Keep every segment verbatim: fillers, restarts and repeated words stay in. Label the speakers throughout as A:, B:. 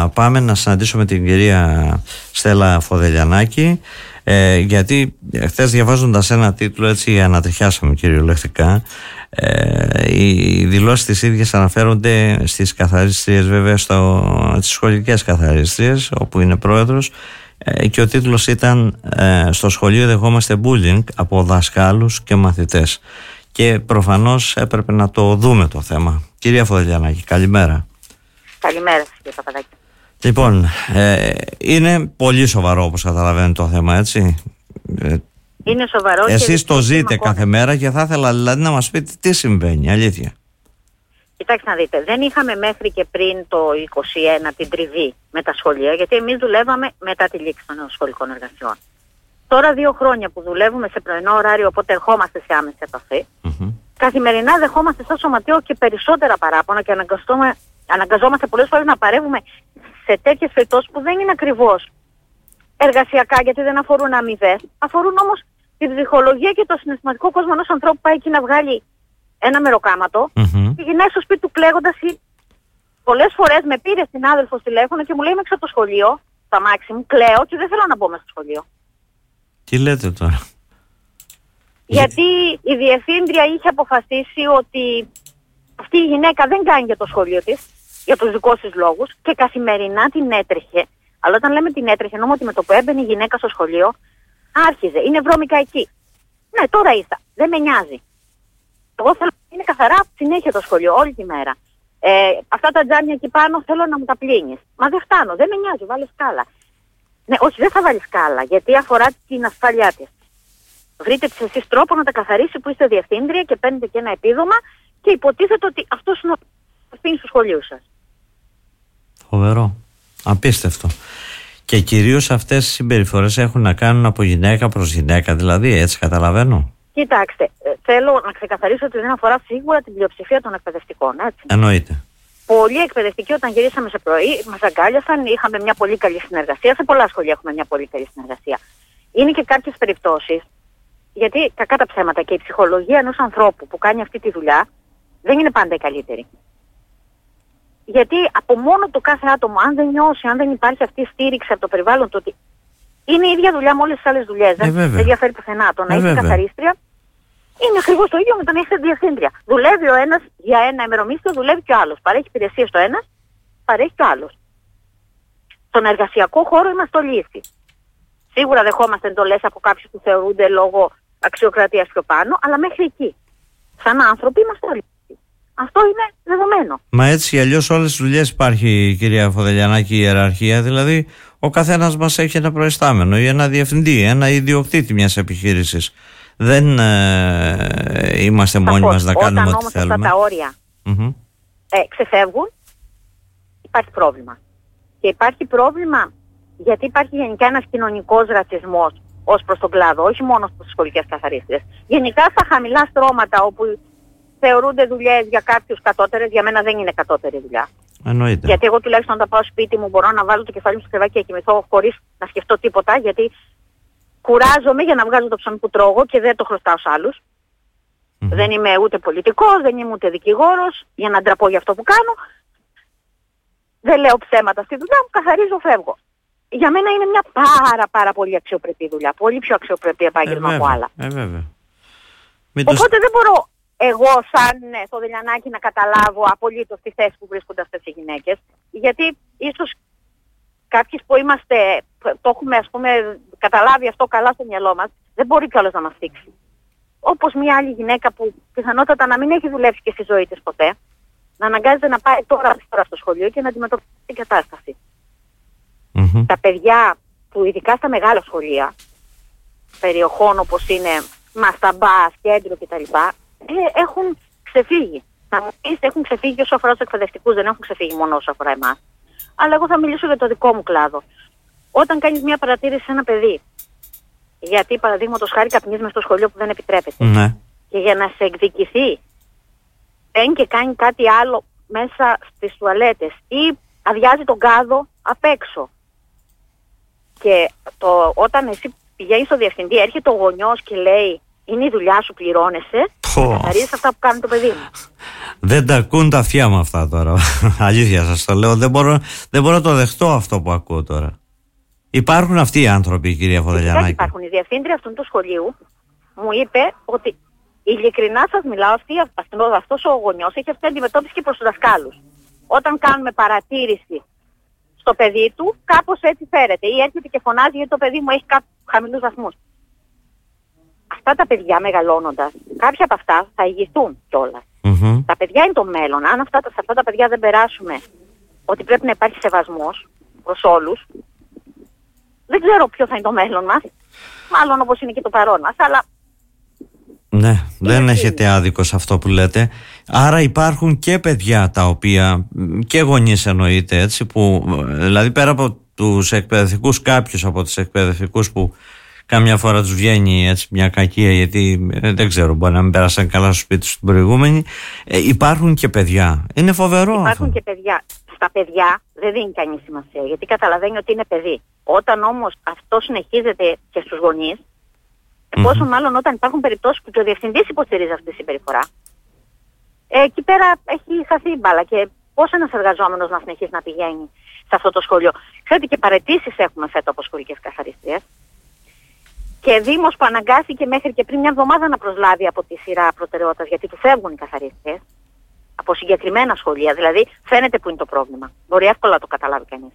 A: πάμε να συναντήσουμε την κυρία Στέλλα Φοδελιανάκη, ε, γιατί χθες διαβάζοντας ένα τίτλο, έτσι ανατριχιάσαμε κυριολεκτικά. Ε, οι δηλώσεις της ίδιας αναφέρονται στις καθαρίστριες, βέβαια στο, στις σχολικές καθαρίστριες, όπου είναι πρόεδρος, ε, και ο τίτλος ήταν ε, «Στο σχολείο δεχόμαστε bullying από δασκάλους και μαθητές». Και προφανώς έπρεπε να το δούμε το θέμα. Κυρία Φοδελιανάκη, καλημέρα.
B: Καλημέρα σας, κύριε Παπαδάκη.
A: Λοιπόν, ε, είναι πολύ σοβαρό, όπως καταλαβαίνετε, το θέμα, έτσι.
B: Είναι σοβαρό.
A: Εσείς
B: και
A: το ζείτε
B: ακόμα.
A: κάθε μέρα και θα ήθελα δηλαδή να μας πείτε τι συμβαίνει, αλήθεια.
B: Κοιτάξτε να δείτε, δεν είχαμε μέχρι και πριν το είκοσι ένα την τριβή με τα σχολεία, γιατί εμείς δουλεύαμε μετά τη λήξη των σχολικών εργασιών. Τώρα δύο χρόνια που δουλεύουμε σε πρωινό ωράριο, οπότε ερχόμαστε σε άμεση επαφή, mm-hmm. καθημερινά δεχόμαστε σαν σωματείο και περισσότερα παράπονα και αναγκαζόμαστε πολλές φορές να παρεύουμε σε τέτοιες περιπτώσεις που δεν είναι ακριβώς εργασιακά, γιατί δεν αφορούν αμοιβές, αφορούν όμως τη ψυχολογία και το συναισθηματικό κόσμο ενός ανθρώπου που πάει εκεί να βγάλει ένα μεροκάματο mm-hmm. και γυρνάει στο σπίτι του κλαίγοντας. Πολλές φορές με πήρε συνάδελφος τηλέφωνο και μου λέει είμαι έξω από το σχολείο, στα μάξι μου, κλαίω και δεν θέλω να μπω μέσα στο σχολείο.
A: Τι λέτε τώρα?
B: Γιατί η διευθύντρια είχε αποφασίσει ότι αυτή η γυναίκα δεν κάνει για το σχολείο της, για τους δικούς της λόγους, και καθημερινά την έτρεχε. Αλλά όταν λέμε την έτρεχε, εννοούμε ότι με το που έμπαινε η γυναίκα στο σχολείο, άρχιζε, είναι βρώμικα εκεί. Ναι, τώρα ήρθα, δεν με νοιάζει. Εγώ θέλω να είναι καθαρά συνέχεια το σχολείο, όλη τη μέρα. Ε, αυτά τα τζάμια εκεί πάνω θέλω να μου τα πλύνεις. Μα δεν φτάνω, δεν με νοιάζει, βάλε σκάλα. Ναι, όχι, δεν θα βάλει σκάλα, γιατί αφορά την ασφάλειά της. Βρείτε της εσείς τρόπο να τα καθαρίσει που είστε διευθύντρια και παίρνετε και ένα επίδομα και υποτίθεται ότι αυτός είναι ο ευθύνης του σχολείου σας.
A: Φοβερό. Απίστευτο. Και κυρίως αυτές οι συμπεριφορές έχουν να κάνουν από γυναίκα προς γυναίκα, δηλαδή, έτσι καταλαβαίνω.
B: Κοιτάξτε, θέλω να ξεκαθαρίσω ότι δεν αφορά σίγουρα την πλειοψηφία των εκπαιδευτικών, έτσι.
A: Εννοείται.
B: Πολλοί εκπαιδευτικοί όταν γυρίσαμε σε πρωί μας αγκάλιασαν, είχαμε μια πολύ καλή συνεργασία. Σε πολλά σχολεία έχουμε μια πολύ καλή συνεργασία. Είναι και κάποιες περιπτώσεις, γιατί κακά τα ψέματα και η ψυχολογία ενός ανθρώπου που κάνει αυτή τη δουλειά δεν είναι πάντα η καλύτερη. Γιατί από μόνο το κάθε άτομο, αν δεν νιώσει, αν δεν υπάρχει αυτή η στήριξη από το περιβάλλον του, ότι είναι η ίδια δουλειά με όλες τις άλλες δουλειές, ε, δεν διαφέρει πουθενά. Το να
A: ε,
B: είσαι καθαρίστρια είναι ακριβώς το ίδιο με το να είσαι διευθύντρια. Δουλεύει ο ένας για ένα ημερομίσθιο, δουλεύει και ο άλλος. Παρέχει υπηρεσίες στο ένας, παρέχει και ο άλλος. Στον εργασιακό χώρο είμαστε όλοι ίσοι. Σίγουρα δεχόμαστε εντολές από κάποιους που θεωρούνται λόγω αξιοκρατίας πιο πάνω, αλλά μέχρι εκεί. Σαν άνθρωποι είμαστε όλοι ίσοι. Αυτό είναι δεδομένο.
A: Μα έτσι ή αλλιώς όλες τις δουλειές υπάρχει, κυρία Φοδελιανάκη, η ιεραρχία. Δηλαδή, ο καθένας μας έχει ένα προϊστάμενο ή ένα διευθυντή, ένα ιδιοκτήτη μιας επιχείρησης. Δεν ε, είμαστε μόνοι μας να κάνουμε ό,τι θέλουμε.
B: Όταν όμως αυτά τα όρια mm-hmm. ε, ξεφεύγουν, υπάρχει πρόβλημα. Και υπάρχει πρόβλημα γιατί υπάρχει γενικά ένας κοινωνικός ρατσισμός ως προς τον κλάδο, όχι μόνο στις σχολικές καθαρίστριες. Γενικά στα χαμηλά στρώματα όπου θεωρούνται δουλειές για κάποιους κατώτερες, για μένα δεν είναι κατώτερη δουλειά.
A: Εννοείται.
B: Γιατί εγώ τουλάχιστον όταν πάω σπίτι μου μπορώ να βάλω το κεφάλι μου στο κρεβάτι και κοιμηθώ χωρίς να σκεφτώ τίποτα, γιατί κουράζομαι για να βγάζω το ψωμί που τρώγω και δεν το χρωστάω σε άλλους. Mm-hmm. Δεν είμαι ούτε πολιτικός, δεν είμαι ούτε δικηγόρος για να ντραπώ για αυτό που κάνω. Δεν λέω ψέματα στη δουλειά μου, καθαρίζω, φεύγω. Για μένα είναι μια πάρα πάρα πολύ αξιοπρεπή δουλειά. Πολύ πιο αξιοπρεπή επάγγελμα
A: ε,
B: από άλλα.
A: Ε, βέβαια.
B: Οπότε το... δεν μπορώ εγώ σαν Φοδελιανάκη να καταλάβω απολύτως τη θέση που βρίσκονται αυτές οι γυναίκες. Γιατί ίσως κάποιοι που είμαστε, το έχουμε ας πούμε καταλάβει αυτό καλά στο μυαλό μας, δεν μπορεί κιόλας να μας θίξει. Όπως μια άλλη γυναίκα που πιθανότατα να μην έχει δουλέψει και στη ζωή της ποτέ, να αναγκάζεται να πάει τώρα, τώρα στο σχολείο και να αντιμετωπίσει την κατάσταση. Mm-hmm. Τα παιδιά που ειδικά στα μεγάλα σχολεία, περιοχών όπως είναι Μασταμπάς, Κέντρο κτλ, ε, έχουν ξεφύγει. Θα μου πεις, έχουν ξεφύγει όσο αφορά τους εκπαιδευτικούς, δεν έχουν ξεφύγει μόνο όσο αφορά εμάς. Αλλά εγώ θα μιλήσω για το δικό μου κλάδο. Όταν κάνεις μια παρατήρηση σε ένα παιδί, γιατί παραδείγματος χάρη καπνίζει μες στο σχολείο που δεν επιτρέπεται,
A: ναι.
B: και για να σε εκδικηθεί, μπαίνει και κάνει κάτι άλλο μέσα στις τουαλέτες ή αδειάζει τον κάδο απ' έξω. Και το, όταν εσύ πηγαίνεις στο διευθυντή, έρχεται ο γονιός και λέει είναι η δουλειά σου, πληρώνεσαι, καθαρίζεις αυτά που κάνει το παιδί μου.
A: Δεν τα ακούν τα αυτιά μου αυτά τώρα. Αλήθεια σας το λέω. Δεν μπορώ, δεν μπορώ να το δεχτώ αυτό που ακούω τώρα. Υπάρχουν αυτοί οι άνθρωποι, κυρία Φοδελιανάκη.
B: Υπάρχουν. Η διευθύντρια αυτού του σχολείου μου είπε ότι ειλικρινά σας μιλάω, αυτή, αυτός ο γονιός έχει αυτή αντιμετώπιση και προς τους δασκάλους. Όταν κάνουμε παρατήρηση στο παιδί του, κάπως έτσι φέρεται. Ή έρχεται και φωνάζει γιατί το παιδί μου έχει κάποιους χαμηλούς βαθμούς. Αυτά τα παιδιά μεγαλώνοντας, κάποια από αυτά θα ηγηθούν κιόλας. Mm-hmm. Τα παιδιά είναι το μέλλον. Αν αυτά, σε αυτά τα παιδιά δεν περάσουμε ότι πρέπει να υπάρχει σεβασμός προς όλους, δεν ξέρω ποιο θα είναι το μέλλον μας. Μάλλον όπως είναι και το παρόν μας, αλλά...
A: Ναι, δεν έχετε άδικο σε αυτό που λέτε. Άρα υπάρχουν και παιδιά τα οποία, και γονείς εννοείται, έτσι, που δηλαδή πέρα από τους εκπαιδευτικούς, κάποιους από τους εκπαιδευτικούς που κάμια φορά τους βγαίνει έτσι μια κακία, γιατί ε, δεν ξέρω, μπορεί να μην πέρασαν καλά στο σπίτι στην προηγούμενη, ε, υπάρχουν και παιδιά. Είναι φοβερό.
B: Υπάρχουν
A: αυτό.
B: Και παιδιά. Στα παιδιά δεν δίνει κανείς σημασία, γιατί καταλαβαίνει ότι είναι παιδί. Όταν όμως αυτό συνεχίζεται και στους γονείς, πόσο mm-hmm. μάλλον όταν υπάρχουν περιπτώσεις που και ο διευθυντής υποστηρίζει αυτή τη συμπεριφορά, ε, εκεί πέρα έχει χαθεί η μπάλα. Και πώς ένας εργαζόμενος να συνεχίσει να πηγαίνει σε αυτό το σχολείο. Ξέρετε, και παραιτήσεις έχουμε φέτο από σχολικές καθαρίστριες. Και δήμος που αναγκάστηκε μέχρι και πριν μια εβδομάδα να προσλάβει από τη σειρά προτεραιότητας, γιατί του φεύγουν οι καθαρίστριες, από συγκεκριμένα σχολεία. Δηλαδή φαίνεται που είναι το πρόβλημα. Μπορεί εύκολα να το καταλάβει κανείς.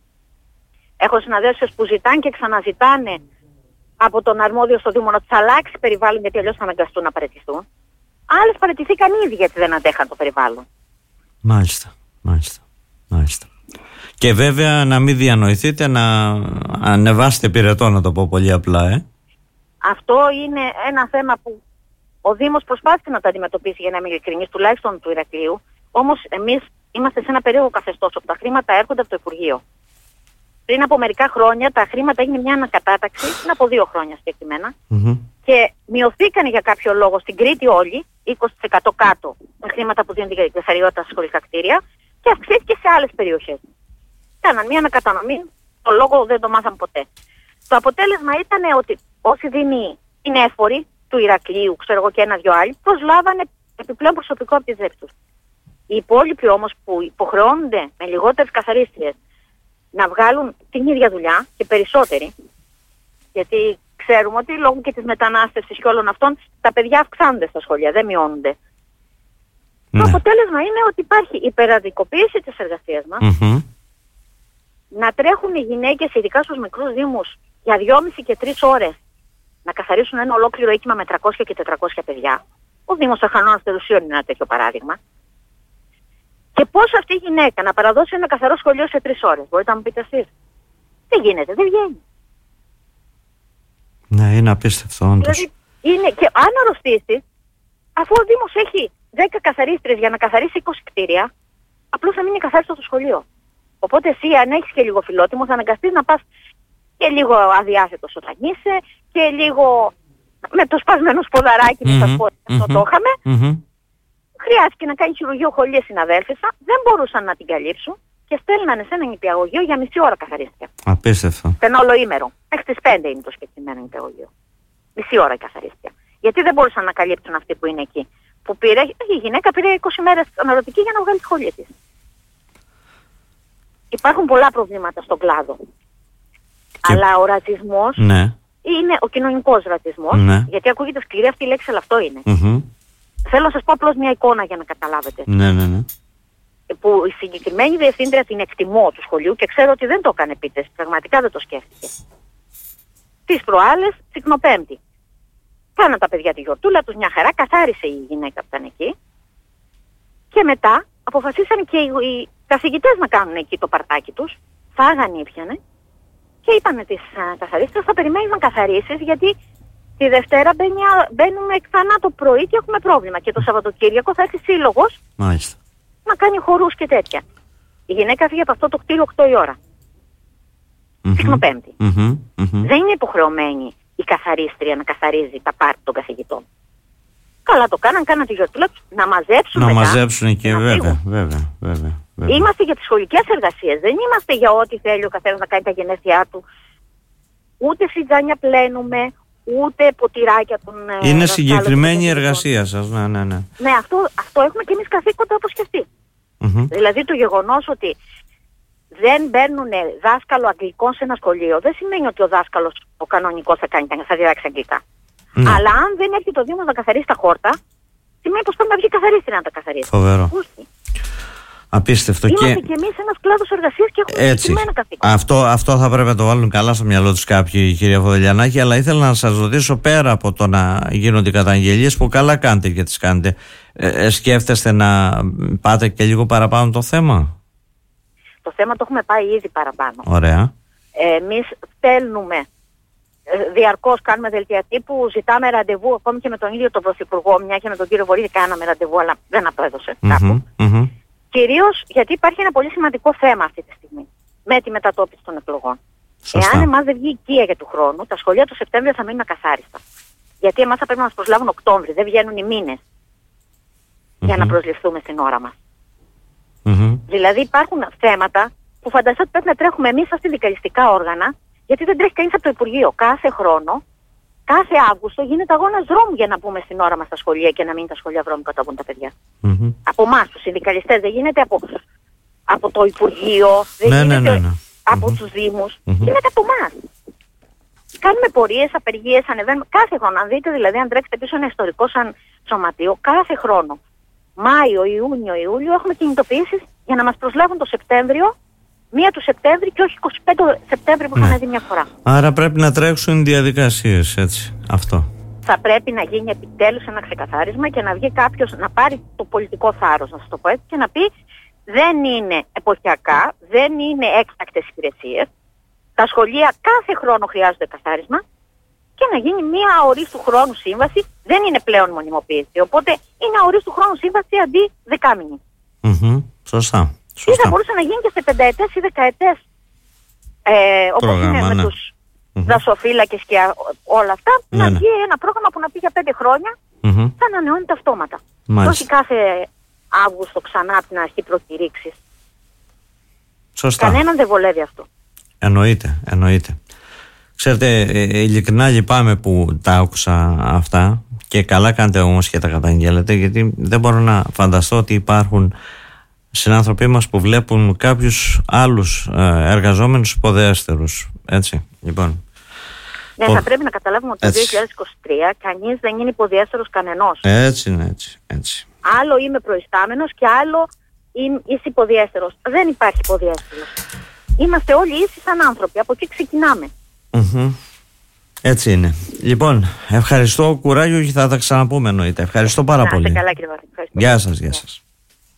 B: Έχω συναδέλφους που ζητάνε και ξαναζητάνε από τον αρμόδιο στο Δήμο να τους αλλάξει περιβάλλον, γιατί αλλιώς θα αναγκαστούν να παραιτηθούν. Άλλες παραιτηθήκαν ήδη γιατί δεν αντέχαν το περιβάλλον.
A: Μάλιστα, μάλιστα, μάλιστα. Και βέβαια να μην διανοηθείτε, να ανεβάσετε πυρετό, να το πω πολύ απλά, ε.
B: Αυτό είναι ένα θέμα που ο Δήμος προσπάθησε να το αντιμετωπίσει, για να είμαι ειλικρινής, τουλάχιστον του Ηρακλείου. Όμως εμείς είμαστε σε ένα περίεργο καθεστώς όπου τα χρήματα έρχονται από το Υπουργείο. Πριν από μερικά χρόνια τα χρήματα έγινε μια ανακατάταξη, πριν από δύο χρόνια συγκεκριμένα, mm-hmm. και μειωθήκαν για κάποιο λόγο στην Κρήτη όλοι, είκοσι τοις εκατό κάτω, τα χρήματα που δίνουν την καθαριότητα στα σχολικά κτίρια, και αυξήθηκε σε άλλες περιοχές. Κάναν μια ανακατανομή, το λόγο δεν το μάθαμε ποτέ. Το αποτέλεσμα ήταν ότι όσοι δίνει την έφορη του Ηρακλείου, ξέρω εγώ και ένα-δυο άλλοι, προσλάβανε επιπλέον προσωπικό από τις ΔΕΠ τους. Οι υπόλοιποι όμως που υποχρεώνονται με λιγότερες καθαρίστριες να βγάλουν την ίδια δουλειά και περισσότεροι, γιατί ξέρουμε ότι λόγω και της μετανάστευσης και όλων αυτών τα παιδιά αυξάνονται στα σχολεία, δεν μειώνονται. Ναι. Το αποτέλεσμα είναι ότι υπάρχει υπεραδικοποίηση της εργασίας μας, mm-hmm. να τρέχουν οι γυναίκες, ειδικά στους μικρούς δήμους, για δυόμιση και τρεις ώρες να καθαρίσουν ένα ολόκληρο οίκημα με τριακόσια και τετρακόσια παιδιά. Ο Δήμος Αχανών Θελουσίων είναι ένα τέτοιο παράδειγμα. Και πώς αυτή η γυναίκα να παραδώσει ένα καθαρό σχολείο σε τρεις ώρες, μπορείτε να μου πείτε εσείς? Δεν γίνεται, δεν βγαίνει.
A: Ναι, είναι απίστευτο όντως.
B: Δηλαδή, είναι, και αν αρρωστήσει, αφού ο Δήμος έχει δέκα καθαρίστρες για να καθαρίσει είκοσι κτίρια, απλώς θα μείνει καθάριστο το σχολείο. Οπότε εσύ, αν έχεις και λίγο φιλότιμο, θα αναγκαστείς να πας και λίγο αδιάθετος όταν είσαι, και λίγο με το σπασμένο σποδαράκι που σας πω, αυτό το είχαμε.
A: Mm-hmm.
B: Χρειάστηκε να κάνει χειρουργείο χολίες συναδέλφισσα, δεν μπορούσαν να την καλύψουν και στέλνανε σε ένα νηπιαγωγείο για μισή ώρα καθαρίστρια.
A: Απίστευτο.
B: Σε ένα ολοήμερο. Μέχρι τις πέντε είναι το συγκεκριμένο νηπιαγωγείο. Μισή ώρα η καθαρίστρια. Γιατί δεν μπορούσαν να καλύψουν αυτοί που είναι εκεί. Που πήρε, η γυναίκα πήρε είκοσι μέρες αναρωτική για να βγάλει τη σχολή της. Υπάρχουν πολλά προβλήματα στον κλάδο. Και... Αλλά ο ρατσισμός, ναι, είναι ο κοινωνικός ρατσισμός, ναι, γιατί ακούγεται σκληρή αυτή η λέξη, αλλά αυτό είναι. Mm-hmm. Θέλω να σας πω απλώς μια εικόνα για να καταλάβετε.
A: Ναι, ναι, ναι.
B: Που η συγκεκριμένη διευθύντρια την εκτιμώ του σχολείου και ξέρω ότι δεν το έκανε επίτευξη, πραγματικά δεν το σκέφτηκε. Τις προάλλες, Τσικνοπέμπτη. Κάναν τα παιδιά τη γιορτούλα τους, μια χαρά, καθάρισε η γυναίκα που ήταν εκεί. Και μετά αποφασίσαν και οι, οι καθηγητές να κάνουν εκεί το παρτάκι τους. Φάγανε, ήπιανε. Και είπανε τις καθαρίστρες, θα περιμένεις να καθαρίσεις, γιατί τη Δευτέρα μπαίνει, μπαίνουμε ξανά το πρωί και έχουμε πρόβλημα. Και το Σαββατοκύριακο θα έρθει σύλλογος. Μάλιστα. Να κάνει χορούς και τέτοια. Η γυναίκα φύγει από αυτό το κτίριο οκτώ η ώρα. Mm-hmm. Συχνοπέμπτη. Mm-hmm. Mm-hmm. Δεν είναι υποχρεωμένη η καθαρίστρια να καθαρίζει τα πάρτι των καθηγητών. Καλά το κάναν, κάναν τη γιορτούλα τους, να μαζέψουν
A: να
B: μετά.
A: Μαζέψουν και βέβαια, βέβαια, βέβαια, βέβαια.
B: Είμαστε για τις σχολικές εργασίες, δεν είμαστε για ό,τι θέλει ο καθένας να κάνει τα γενέθλιά του. Ούτε σιτζάνια πλένουμε, ούτε ποτηράκια των...
A: Είναι συγκεκριμένη η εργασία σας, ναι, ναι, ναι.
B: Ναι, αυτό, αυτό έχουμε και εμείς καθήκοντα όπως και αυτοί. Mm-hmm. Δηλαδή το γεγονός ότι δεν μπαίνουν δάσκαλο αγγλικών σε ένα σχολείο δεν σημαίνει ότι ο δάσκαλος ο κανονικός θα, κάνει, θα διδάξει αγγλικά. Ναι. Αλλά αν δεν έρθει το Δήμος να καθαρίσει τα χόρτα, σημαίνει πως πρέπει να βγει καθαρίστρια να τα καθαρίσει.
A: Φοβερό. Απίστευτο.
B: Είμαστε
A: και,
B: και εμείς ένας κλάδος εργασίας και έχουμε συγκεκριμένα καθήκοντα.
A: Αυτό, αυτό θα πρέπει να το βάλουν καλά στο μυαλό τους κάποιοι, κυρία Φοδελιανάκη, αλλά ήθελα να σας ρωτήσω, πέρα από το να γίνονται οι καταγγελίες που καλά κάνετε και τις κάνετε, ε, ε, σκέφτεστε να πάτε και λίγο παραπάνω το θέμα?
B: Το θέμα το έχουμε πάει ήδη παραπάνω.
A: Ωραία.
B: Ε, εμείς στέλνουμε, ε, διαρκώς κάνουμε δελτία τύπου, ζητάμε ραντεβού ακόμη και με τον ίδιο τον Πρωθυπουργό, μια και με τον κύριο Βορύδη κάναμε ραντεβού, αλλά δεν απέδωσε mm-hmm, κάπου. Mm-hmm. Κυρίως γιατί υπάρχει ένα πολύ σημαντικό θέμα αυτή τη στιγμή με τη μετατόπιση των εκλογών. Σωστά. Εάν εμάς δεν βγει οικία για του χρόνου, τα σχολεία του Σεπτέμβριο θα μείνουν ακαθάριστα. Γιατί εμάς θα πρέπει να μας προσλάβουν Οκτώβρη, δεν βγαίνουν οι μήνες mm-hmm. για να προσληφθούμε στην ώρα μας. Mm-hmm. Δηλαδή υπάρχουν θέματα που φανταστείτε ότι πρέπει να τρέχουμε εμείς σαν συνδικαλιστικά όργανα, γιατί δεν τρέχει κανείς από το Υπουργείο. Κάθε χρόνο, κάθε Αύγουστο γίνεται αγώνας δρόμου για να μπούμε στην ώρα μας στα σχολεία και να μην τα σχολεία βρώμικα όταν βγουν τα παιδιά. Mm-hmm. Από εμάς τους συνδικαλιστές, δεν γίνεται από, από το Υπουργείο, δεν
A: ναι,
B: γίνεται
A: ναι, ναι, ναι.
B: από
A: mm-hmm.
B: τους Δήμους, mm-hmm. γίνεται από εμάς. Κάνουμε πορείες, απεργίες, ανεβαίνουμε κάθε χρόνο. Αν δείτε δηλαδή, αν τρέξετε πίσω ένα ιστορικό σαν σωματείο, κάθε χρόνο. Μάιο, Ιούνιο, Ιούλιο έχουμε κινητοποιήσεις για να μας προσλάβουν το Σεπτέμβριο, μία του Σεπτέμβρη και όχι εικοστή πέμπτη Σεπτέμβρη που είχαμε ναι. δει μια φορά.
A: Άρα πρέπει να τρέξουν διαδικασίες, έτσι, αυτό.
B: Θα πρέπει να γίνει επιτέλους ένα ξεκαθάρισμα και να βγει κάποιος να πάρει το πολιτικό θάρρος, να σας το πω έτσι, και να πει δεν είναι εποχιακά, δεν είναι έκτακτες υπηρεσίες, τα σχολεία κάθε χρόνο χρειάζονται καθάρισμα και να γίνει μια αορίστου χρόνου σύμβαση, δεν είναι πλέον μονιμοποίηση, οπότε είναι αορίστου χρόνου σύμβαση αντί δεκάμηνη.
A: Mm-hmm. Σωστά. Σωστά.
B: Ή θα μπορούσε να γίνει και σε πενταετές ή δεκαετές, ε, όπως πρόγραμμα, είναι με ναι. τους mm-hmm. δασοφύλακες και όλα αυτά, ναι, να βγει ναι. ένα πρόγραμμα που να πει για πέντε χρόνια, mm-hmm. θα ανανεώνεται αυτόματα. Όχι κάθε Αύγουστο ξανά από την αρχή προκηρύξεις.
A: Σωστά.
B: Κανέναν δεν βολεύει αυτό.
A: Εννοείται, εννοείται. Ξέρετε, ειλικρινά λυπάμαι που τα άκουσα αυτά και καλά κάνετε όμως και τα καταγγέλλετε, γιατί δεν μπορώ να φανταστώ ότι υπάρχουν συνάνθρωποι μας που βλέπουν κάποιους άλλους εργαζόμενους υποδέστερους. Έτσι, λοιπόν.
B: Ναι, Πο... θα πρέπει να καταλάβουμε ότι το δύο χιλιάδες είκοσι τρία κανείς δεν είναι υποδιέστερος κανενός.
A: Έτσι είναι, έτσι, έτσι.
B: Άλλο είμαι προϊστάμενος και άλλο είσαι υποδιέστερος. Δεν υπάρχει υποδιέστερος. Είμαστε όλοι ίσοι σαν άνθρωποι. Από εκεί ξεκινάμε.
A: Mm-hmm. Έτσι είναι. Λοιπόν, ευχαριστώ, κουράγιο και θα τα ξαναπούμε εννοείται. Ευχαριστώ πάρα
B: να,
A: πολύ.
B: Καλά, κύριε Βαρή.
A: Γεια σας, γεια σας.